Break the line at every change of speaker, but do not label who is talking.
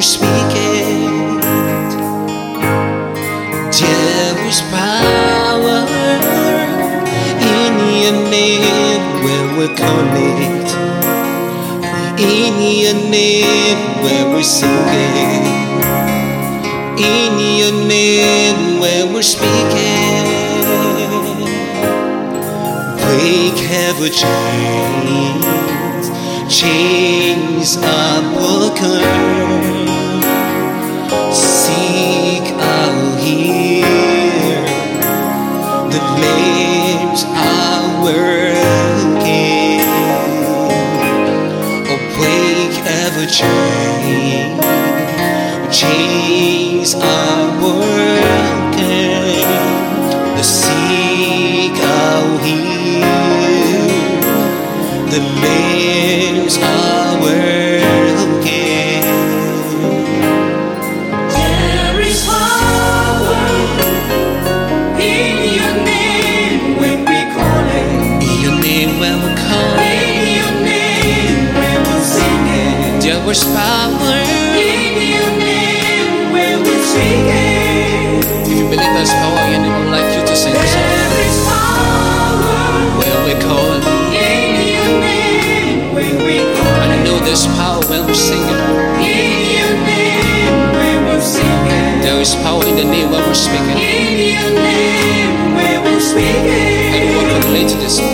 we're speaking. There is power in your name when we're calling. In your name when we're singing. In your name when we're speaking. Break every chains. Chains are broken. Seek out here. The flames are working. Oh, break every chain. Chains are working. The seek out here. The flames are working.
There is power in your name when we call it.
In your name when we call.
In your name when we're singing.
There is power.
In your name when we're speaking.
If you believe there's power in it, I would like you to sing this song.
There is power
When we call.
in your name when we call
And I
it.
know there's power when we're singing.
In your name when we're singing.
There is power in the name when we're speaking.
In your name when we're speaking.
Anyone can relate to this?